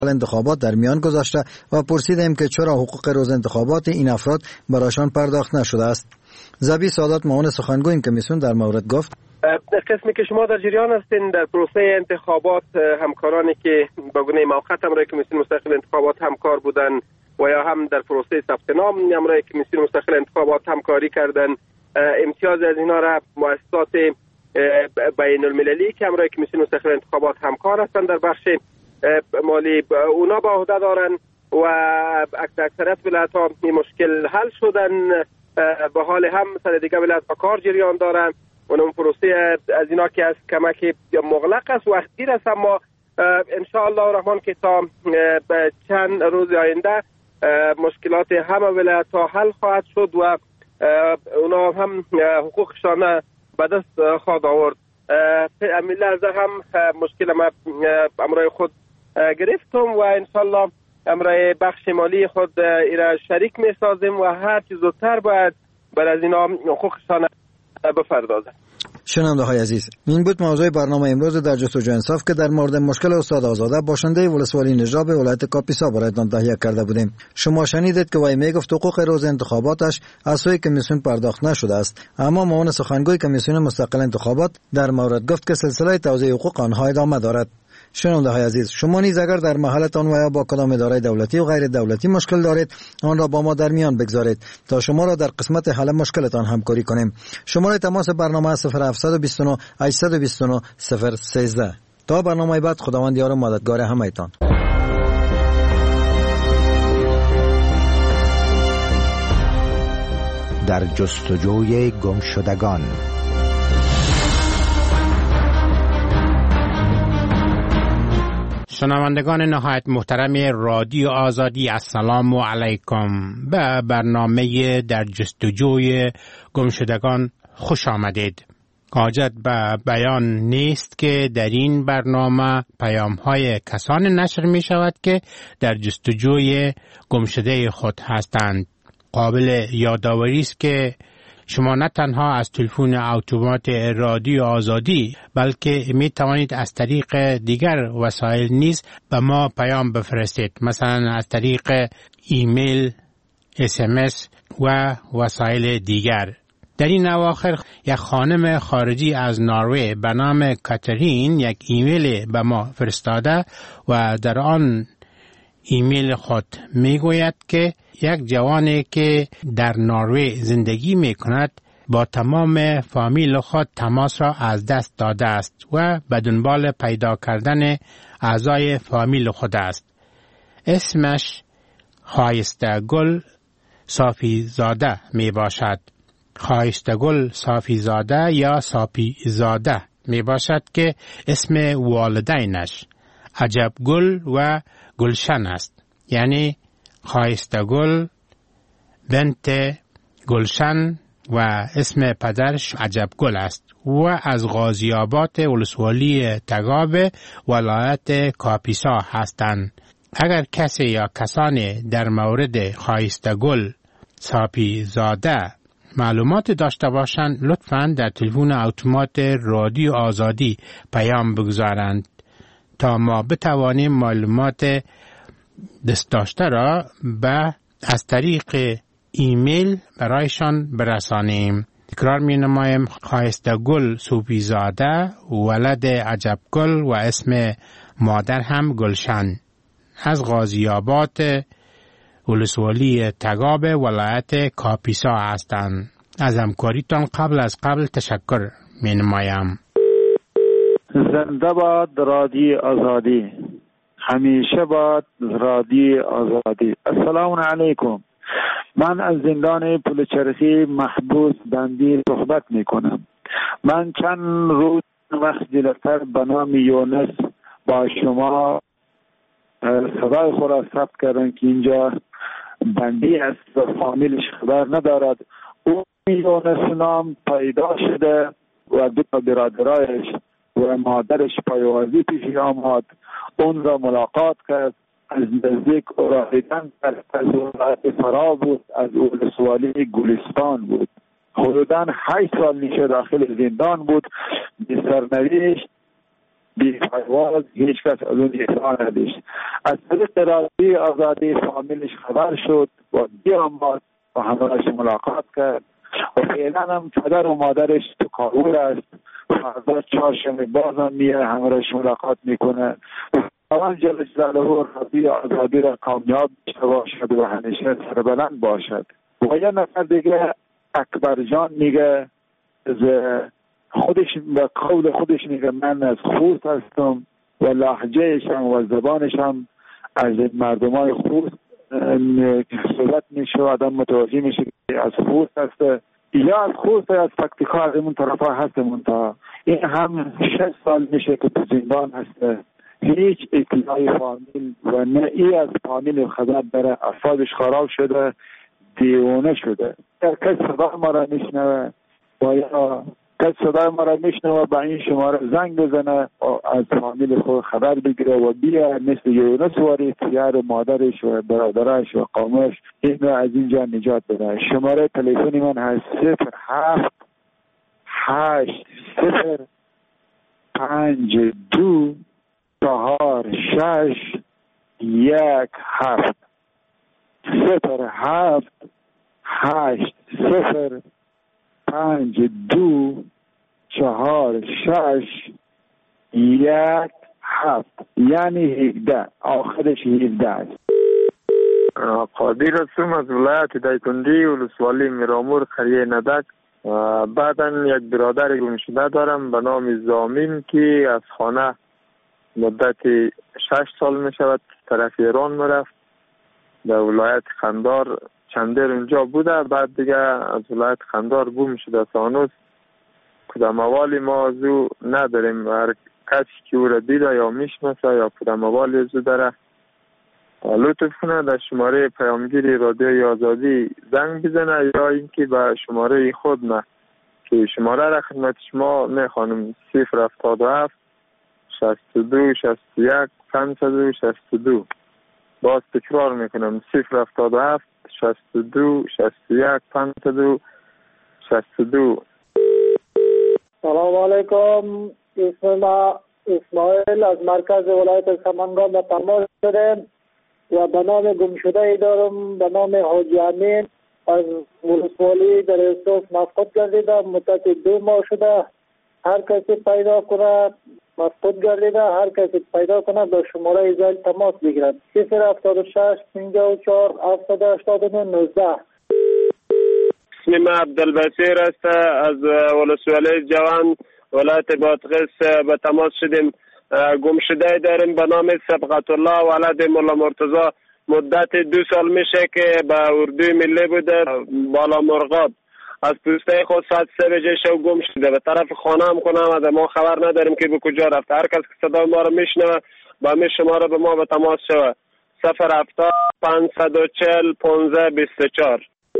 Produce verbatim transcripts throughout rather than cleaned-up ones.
انتخابات در میان گذاشته و پرسیدیم که چرا حقوق روز انتخابات این افراد برایشان پرداخت نشده است. زبی سادات معاون سخنگوی این کمیسیون در مورد گفت: قسمی که شما در جریان هستین در پروسه انتخابات، همکارانی که با گونه موقت همراه کمیسیون مستقل انتخابات همکار بودن و یا هم در پروسه ثبت نام همراه کمیسیون مستقل انتخابات همکاری کردن، امتیاز از اینا را مؤسسات بین المللی که همراه کمیسیون مستقل انتخابات همکار هستند در بخش مالی اونا با عهده دارن و اکثریت ولایت‌ها این مشکل حل شدن. به حال هم سر دیگه ولایت‌ها کار جریان دارن و اون پروسه از اینا که از کمک مغلق است و اخیر است، اما ان شاء الله الرحمن که تا چند روز آینده مشکلات همه ولایت‌ها حل خواهد شد و اونا هم حقوقشان به دست خواهد آورد. همین لحظه هم مشکل ما امرای خود گرفتم و ان شاء الله امرای بخش مالی خود ایرا شریک می سازیم و هر چیز زودتر باید بر از اینا حقوقشان بپردازند. شنونده های عزیز، این بود موضوع برنامه امروز در جستجوی انصاف که در مورد مشکل استاد آزاده باشنده ولسوالی نجراب ولایت کاپیسا برایتان تهیه کرده بودیم. شما شنیدید که وی میگفت حقوق روز انتخاباتش از سوی کمیسیون پرداخت نشده است، اما معاون سخنگوی کمیسیون مستقل انتخابات در مورد گفت که سلسله توزیع حقوق آنها ادامه دارد. شنونده های عزیز، شما نیز اگر در محلتان و یا با کدام اداره دولتی و غیر دولتی مشکل دارید، آن را با ما در میان بگذارید تا شما را در قسمت حل مشکلتان همکاری کنیم. شماره تماس برنامه صفر هفت دو نه هشت دو نه صفر یک سه. تا برنامه بعد، خداوند یار و مددگار همه‌تان. در جستجوی گمشدگان. شنوندگان نهایت محترم رادیو آزادی، السلام علیکم. به برنامه در جستجوی گمشدگان خوش آمدید. حاجت به بیان نیست که در این برنامه پیام‌های کسان نشر می شود که در جستجوی گمشده خود هستند. قابل یادآوری است که شما نه تنها از تلفن اتومات رادیو آزادی بلکه می توانید از طریق دیگر وسایل نیز به ما پیام بفرستید، مثلا از طریق ایمیل، اس ام اس و وسایل دیگر. در این اواخر یک خانم خارجی از نروژ به نام کاترین یک ایمیل به ما فرستاده و در آن ایمیل خود می گوید که یک جوانی که در نروژ زندگی می کند با تمام فامیل خود تماس را از دست داده است و به دنبال پیدا کردن اعضای فامیل خود است. اسمش خایسته گل صافی زاده می باشد. خایسته گل صافی زاده یا صافی زاده می باشد که اسم والدینش عجب گل و گلشن است. یعنی خایسته گل بنت گلشن و اسم پدرش عجب گل است و از غازی‌آباد ولسوالی تگاب ولایت کاپیسا هستند. اگر کسی یا کسانی در مورد خایسته گل صافی زاده معلومات داشته باشند، لطفاً در تلفن اتومات رادیو آزادی پیام بگذارند تا ما بتوانیم معلومات دست داشته را به از طریق ایمیل برایشان برسانیم. تکرار می نمایم: خایسته گل صوفی زاده، ولد عجب گل و اسم مادر هم گلشن، از غازی‌آباد ولسوالی تگاب ولایت کاپیسا هستند. از همکاریتان قبل از قبل تشکر می نمایم. زنده باد رادیو آزادی، همیشه باد رادیو آزادی. السلام علیکم. من از زندان پلچرخی محبوس بندی صحبت می کنم. من چند روز وقت جلوتر به نام یونس با شما صدای خود را ثبت کردم که اینجا بندی است و فامیلش خبر ندارد. او یونس نام پیدا شده و دو تا برادرایش و مادرش پیوازی پیش آمد. اون را ملاقات کرد، از نزدیک او را دیدن کرد. از ولایت فرا بود، از ولسوالی گلستان بود. حدوداً هشت سال میشه داخل زندان بود. به سرنوشت بی پرواز هیچ کس از اون اطلاع نداشت. از طریق رادیوی آزادی فامیلش خبر شد و بیامد و همراهش ملاقات کرد و فعلا هم پدر و مادرش تو کابل است. فردا چهارشنبه باز هم میه همراهش ملاقات میکنه. خداوند جل جلاله رادیوی آزادی را کامیاب داشته باشد و همیشه سربلند باشد. و یه نفر دیگه اکبر جان میگه خودش به قول خودش میگه من از خوست هستم و لهجهش هم و زبانش هم از مردمان خوست صحبت میشه و آدم متوجه میشه که از خوست هست یا از خوست یا از پکتیکا از اون طرف ها هستمون. تا این هم شش سال میشه که تو زندان هست، هیچ اطلاعی فامیل و نه ای از فامیل خبر داره. افادش خراب شده، دیوانه شده. کس صدا ما را میشنوه و یا کس صدای ما را میشنوه با این شماره زنگ بزنه و از فامیل خود خبر بگیره و بیا مثل یونس واری پدر و مادرش و برادرش و قومش اینو از اینجا نجات بده. شماره تلفنی من هست صفر هفت هشت صفر پنج دو چهار شش یک هفت صفر هفت هشت صفر پنج دو چهار شش یک هفت یعنی هفده، آخرش هفده است. قادر هستم از ولایت دایکنډي ولسوالی میرامور قریه ندک. بعدن یک برادر گمشده دارم به نام زامین که از خانه مدت شش سال می شود طرف ایران میرفت. در ولایت قندار چندر اونجا بوده، بعد دیگه از ولایت قندار گم شده. سانوس کدام اوالی ما از او نداریم. هر کسی که او را دیده یا میشناسه یا کدام اوالی از او داره لطف کنه در شماره پیامگیری رادیوی آزادی زنگ بزنه یا اینکه به شماره خود نه که شماره را خدمت شما میخوانم صفر هفتاد و هفت شصت و دو شصت و یک پانصد و شصت و دو. باز تکرار میکنم صفر هفتاد و هفت شصت و دو شصت و یک پانصد و شصت و دو. سلام علیکم. اسم ما اسماعیل از مرکز ولایت سمنگان به تماس شدیم و به نام گمشده دارم به نام حاجی امین از ولسوالی در استوس مفقود گردیده. مدت دو ماه شده. هر کسی پیدا کنه مفقود گردیده، هر کسی پیدا کنه به شماره ایزایل تماس بگیرد. صفر هفتاد و شش پنجاه و چهار هفتاد و هشتاد و نه نوزده. اسم ما عبدالبصیر است از ولسوالی جوان ولایت بادغیس به تماس شدیم. گمشده داریم به نام سبقت الله ولد مولا مرتضی. مدت دو سال میشه که به اردوی ملی بوده بالا مرغاب. از پوسته خود ساعت سه بجه شو گم شده. به طرف خانه هم کنه آمده. ما خبر نداریم که به کجا رفته. هر کس که صدا ما رو میشنوه با همین شماره به ما به تماس شوه. صفر هفتاد پانصد و چهل پانزده بیست و چهار.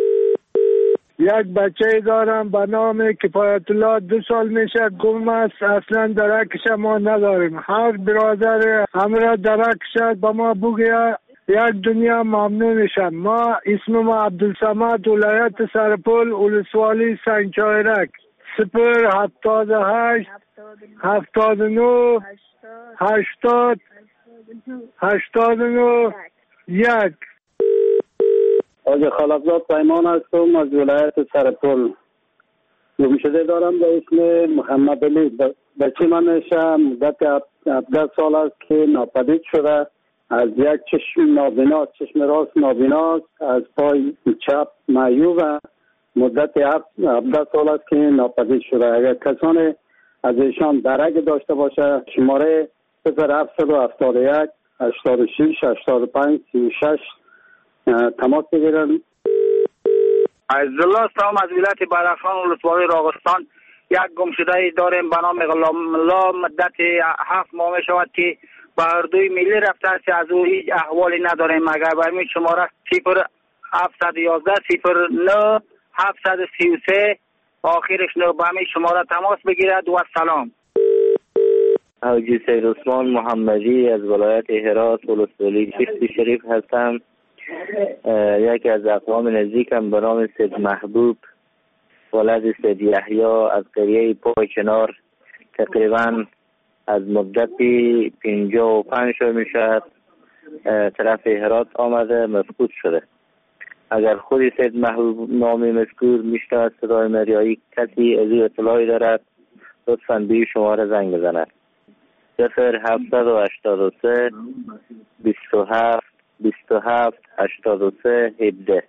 یک بچه دارم به نام کفایت الله، دو سال میشه گم است. اصلا درکش ما نداریم. هر برادر همراه درکش به ما بگه یک دنیا ممنونشم. ما اسم ما عبدالصمد ولایت سرپل ولسوالی سنگچایرک. صفر هفتاد و هشت هفتاد و نه هشتاد هشتاد و نه یک. آج خلقزاد پیمان هستم از ولایت سرپل. گمشده دارم به اسم محمد علی. بچه من میشه مدت هفده سال است که ناپدید شده. از یک چشم نابینا، چشم راست نابیناست، از پای چپ معیوب. مدت هفده سال است که ناپدید شده. اگر کسانی از ایشان درک داشته باشه شماره صفر هفتصد و هفتاد و یک هشتاد و شش هشتاد و پنج سی و شش تماس بگیرن. عزالله سلام از ولایت بدخشان ولسوالی راغستان. یک گمشده داریم به نام غلام الله. مدت هفت ماه می شود که به اردوی ملی رفته است. از او هیچ احوالی نداریم. اگر برمی شماره صفر هفتصد و یازده صفر نه هفتصد و سی و سه آخرش نه به همین شماره تماس بگیرد و سلام. حاجی سید عثمان محمدی از ولایت هرات ولسوالی چشتی شریف هستم. یکی از اقوام نزدیکم به نام سید محبوب ولد سید یحیی از قریه پای کنار تقریبا از مدت پنجاه و پنج سال می شود طرف هرات آمده مفقود شده. اگر خودی سید محبوب نامی مذکور میشنود صدای مریایی کسی از او اطلاعی دارد لطفاً به شماره زنگ بزند. صفر هفتصد و هشتاد و سه بیست و هفت بیست و هفت هشتاد و سه هفده.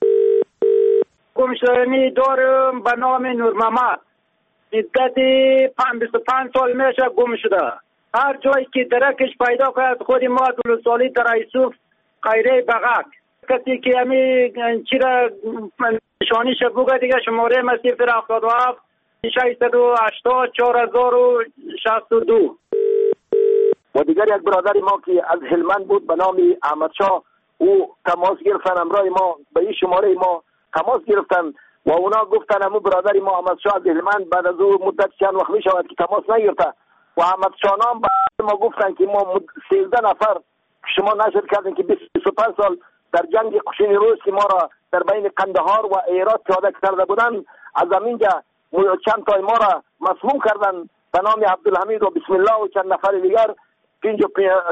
گمشدگی دارم به نام نور محمد. مدت بیست و پنج سال میشه گم شده. هر جایی که درکش پیدا کرد خود ما دولسالی در ایسوف قیره بغک کسی که همی چرا نشانیش بگه دیگه شماره ما صفر هفتاد و هفت ششصد و هشتاد چهار هزار و شصت و دو. و دیگر یک برادر ما که از هلمند بود به نام احمد شاه، او تماس گرفتن امرای ما به این شماره ما تماس گرفتن و اونا گفتن امو برادر ما احمد شاه از هلمند بعد از او مدت چند وقت می شود که تماس نگرفته و احمد شاه نام به ما گفتن که ما سیزده نفر شما نشر کردین که بیست و پنج سال در جنگ قشین روز که ما را در بین قندهار و هرات پیاده کرده بودن از همینجا چند تای ما را مسموم کردن به نام عبدالحمید و بسم الله و چند نفر دیگر پنجاه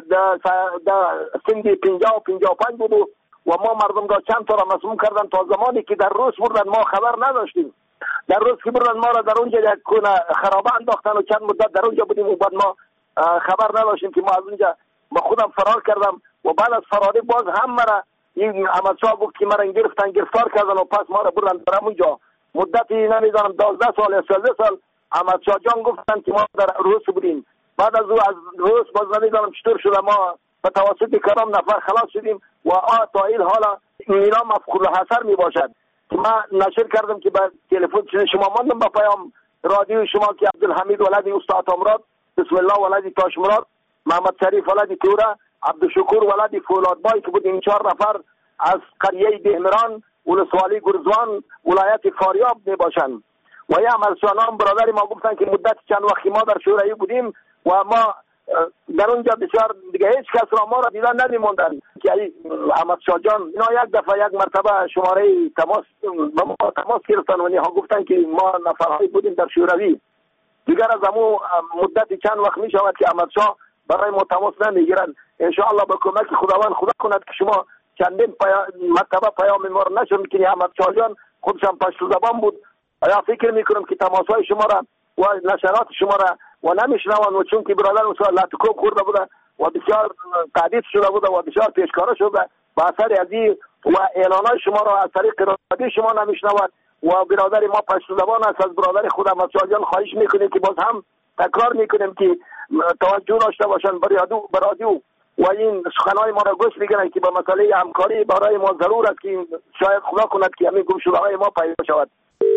سندی پنجاه و پنجاه و پنج بود و ما مردم را چند تا را مسموم کردن تا زمانی که در روز بردن ما خبر نداشتیم. در روز که بردن ما را در اونجا یک کنه خرابه انداختن و چند مدت در اونجا بودیم و بعد ما خبر نداشتیم که ما از اونجا با خودم فرار کردم و بعد از فراری باز هم مرا این احمد شاه گفت که مرا گرفتن گرفتار کردن و پس ما را بردن در اونجا مدتی نمیدانم دوازده سال یا سیزده سال احمد شاه جان گفتن که ما در روز بودیم. بعد از او از روز باز نمیدانم چطور شده ما به توسط کرام نفر خلاص شدیم و آ تا این حالا اینا مفقود الحصر می باشد که ما نشر کردم که به تلفن شما ماندم با پیام رادیو شما که عبدالحمید ولدی استاد امراد، بسم الله ولدی تاش مراد، محمد شریف ولدی توره، عبدالشکور ولدی فولاد بای که بود این چهار نفر از قریه دهمران ولسوالی گرزوان ولایت فاریاب می باشند. و یا مرسانان برادری ما گفتن که مدت چند وقتی ما در شورایی بودیم و ما در اونجا بسیار دیگه هیچ کس را ما را دیدن نمی‌موندن که احمد شاه جان اینا یک دفعه یک مرتبه شماره تماس با ما تماس گرفتن و اینها گفتن که ما نفرهایی بودیم در شوروی. دیگر از همون مدت چند وقت می شود که احمد شاه برای ما تماس نمیگیرن. ان شاء الله با کمک خداوند خدا کند که شما چندین پیا... مرتبه پیام ما را نشون میکنی. احمد شاه جان خودشان پشتو زبان بود. آیا فکر میکنم که تماسهای شما را و نشرات شما را و نمیشنوان و چون که برادر اون لطکوب خورده بوده و بسیار تهدید شده بوده و بسیار پیشکاره شده با اثر از این و اعلانات شما را از طریق رادیو شما نمیشنوند و برادر ما پشتو زبان است. از برادر خود احمد شاه جان خواهش میکنیم که باز هم تکرار میکنیم که توجه داشته باشند بر رادیو و این سخنهای ما را گوش بگیرن که با مسئله همکاری برای ما ضرور است که شاید خدا کند که همین گمشده‌های ما پیدا شود.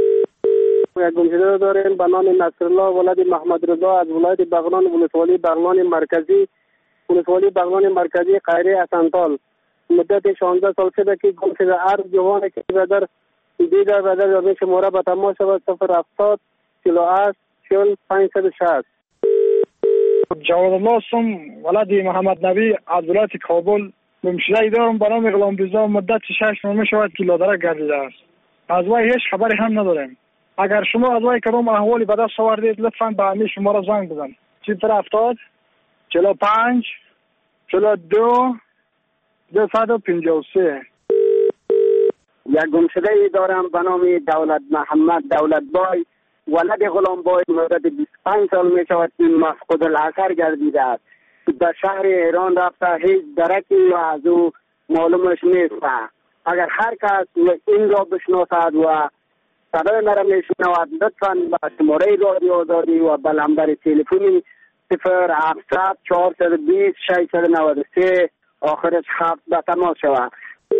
یک گمشده داریم به نام نصرالله ولد محمد رضا از ولایت بغلان ولسوالی بغلان مرکزی ولسوالی بغلان مرکزی قیره اسنتال. مدت شانزده سال شده که گمشده. هر جوانی که بدر دیده بدر در شماره به تماس شود صفر هفتاد چهل و هشت چهل پنجصد و شصت. جواد الله سم ولد محمد نبی از ولایت کابل گمشده دارم به نام غلام رضا. مدت شش ماه شود که لادرک گردیده است. از وی هیچ خبری هم نداریم. اگر شما از وی کدام احوالی به دست آوردید لطفاً به همین شماره زنگ بزن. صفر هفتاد چهل و پنج چهل و دو دویست و پنجاه و سه. یک گمشده دارم به نام دولت محمد دولت بای ولد غلام بای. مدت بیست و پنج سال می شود که مفقود الاثر گردیده است. در شهر ایران رفته هیچ درکی از او معلومش نیست. اگر هر کس این را بشناسد و صدای مرا میشنود لطفاً به شماره رادیو آزادی و به نمبر تلفنی صفر هفتصد چهارصد و بیست ششصد و نود و سه آخرش هفت به تماس شود.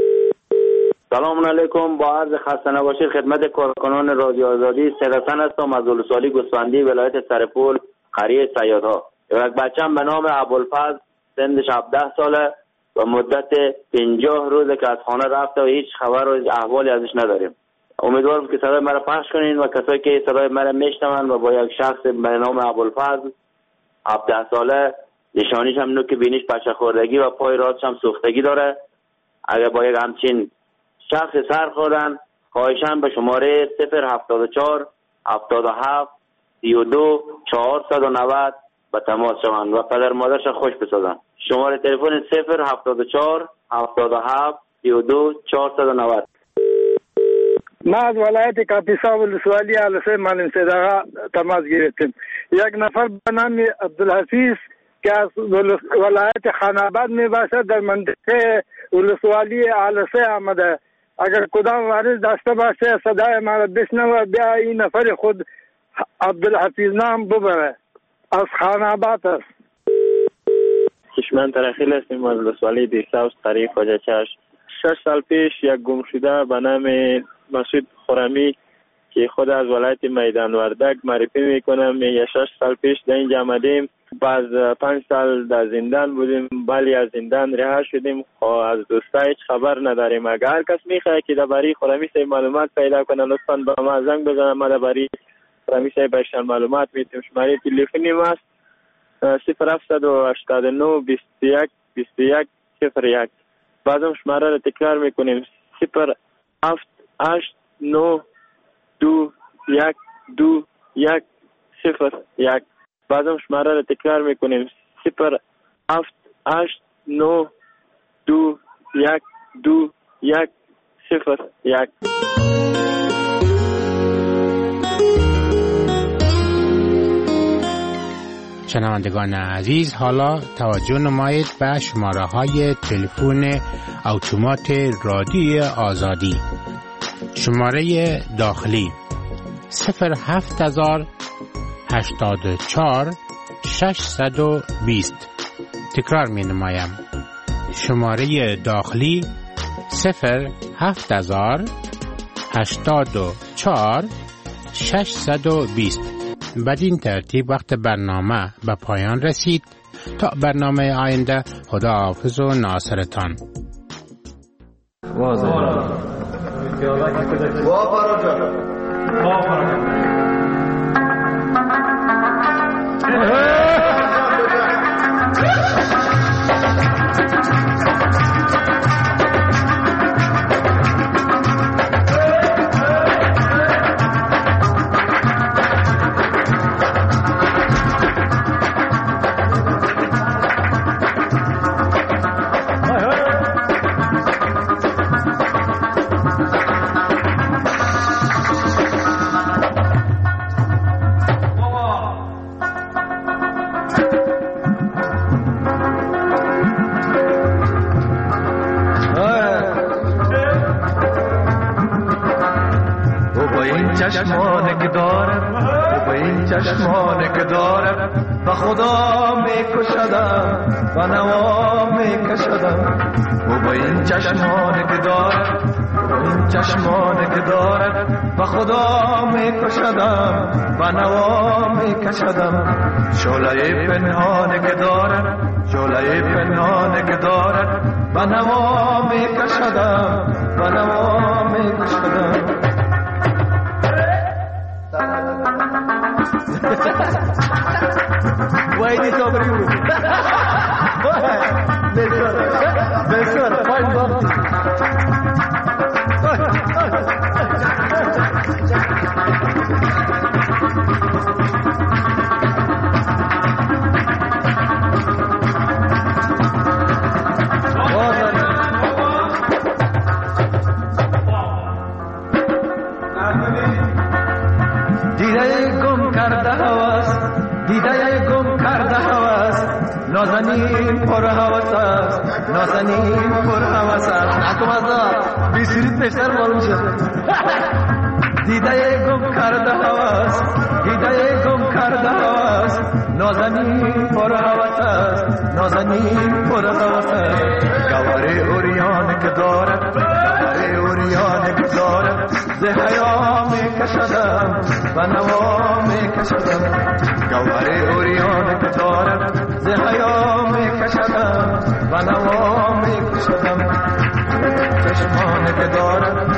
سلام علیکم. با عرض خسته نباشید خدمت کارکنان رادیو آزادی. سید حسن هستم از ولسوالی گوسفندی ولایت سرپل قریه صیادها. یک بچه‌ام به نام ابوالفضل سنش هفده ساله و مدت پنجاه روزه که از خانه رفته و هیچ خبر و احوالی ازش نداریم. امیدوارم که صدای مرا پخش کنین و کسایی که صدای مرا میشنون و با یک شخص به نام ابوالفضل هفده ساله نشانیش هم نوک بینیش پشه خوردگی و پای راستش هم سوختگی داره، اگر با یک همچین شخص سر خوردن خواهشاً به شماره صفر هفتاد و چهار هفتاد و هفت سی و دو چهارصد و نود به تماس شوند و پدر مادرش خوش بسازند. شماره تلفن صفر هفتاد و چهار هفتاد و هفت سی و دو چهارصد و نود. ما از ولایت کاپیسا ولسوالی علسه معلم صدقه تماس گرفتیم. یک نفر به نام عبدالحفیظ که از ولایت خاناباد می باشد در منطقه ولسوالی علسه آمده. اگر کدام وارث داشته باشه صدای ما را بشنوه، بیا این نفر خود عبدالحفیظ نام ببره، از خاناباد است. کشمن ترخیل هستیم از ولسوالی دیرساوس قریب خواجه چشم. شش سال پیش یک گمشده به نام مسعود خرمی که خود از ولایت میدان وردک معرفی میکنم. میگه شش سال پیش در اینجا آمدیم، بعد پنج سال در زندان بودیم، ولی از زندان رها شدیم. از دوستا هیچ خبر نداریم. اگر هر کس میخواه که درباره خرمی صاحب معلومات پیدا کنه لطفا به ما زنگ بزنه. ما درباره خرمی صاحب بهشان معلومات میتیم. شماره تلفنی ما است صفر هفتصد و هشتاد و نه بیست و یک بیست و یک صفر یک. بعدم شماره را تکرار میکنیم صفر هفت هشت نه دو یک دو یک صفر یک. بعدم شماره را تکرار میکنیم صفر هفت هشت نه دو یک دو یک صفر یک. شنوندگان عزیز، حالا توجه نمایید به شماره های تلفن اتومات رادیوی آزادی. شماره داخلی صفر هفت هزار هشتاد و چهار ششصد و بیست. تکرار می نمایم. شماره داخلی صفر هفت هزار هشتاد و چهار ششصد و بیست. بدین ترتیب وقت برنامه به پایان رسید. تا برنامه آینده، خدا حافظ و ناصرتان. چشمانه که دارد و این چشمانه که دارد و خدا میکشدم و نوا میکشدم و با این چشمانه که دارد و این چشمانه که دارد و خدا میکشدم و نوا میکشدم شعله پنهانه که دارد شعله پنهانه که دارد و نوا میکشدم و نوا میکشدم. وایدی صبریو بسر بسر پایین باقی دیده گم کرده هواست دیده گم کرده هواست نازنین پر هواست است نازنین پر هواست است اکم ازا بیسیری پیشتر معلوم شد دیده گم کرده هواست دیده گم کرده هواست نازنین پر هواست است نازنین پر هواست است گواره اوریان که دارد گواره اوریان که دارد زه حیا میکشدم و نوا میکشدم گواره اوریان که دارد زه حیا میکشدم و نوا میکشدم چشمانه که دارد